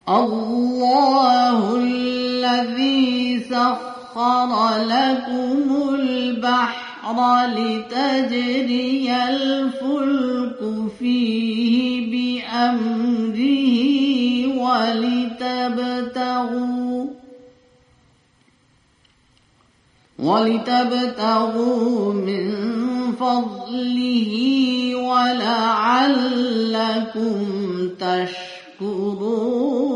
الله الذي سخر لكم البحر لتجري الفلك فيه بأمره ولتبتغوا من فضله ولعلكم تشكرون.